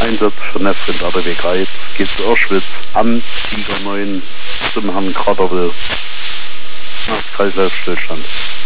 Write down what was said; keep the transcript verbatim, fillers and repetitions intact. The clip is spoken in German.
Einsatz für Nefrind A D W Greiz geht zu Auschwitz am Tiger neun zum Herrn Kraterwill. Kreislaufstillstand.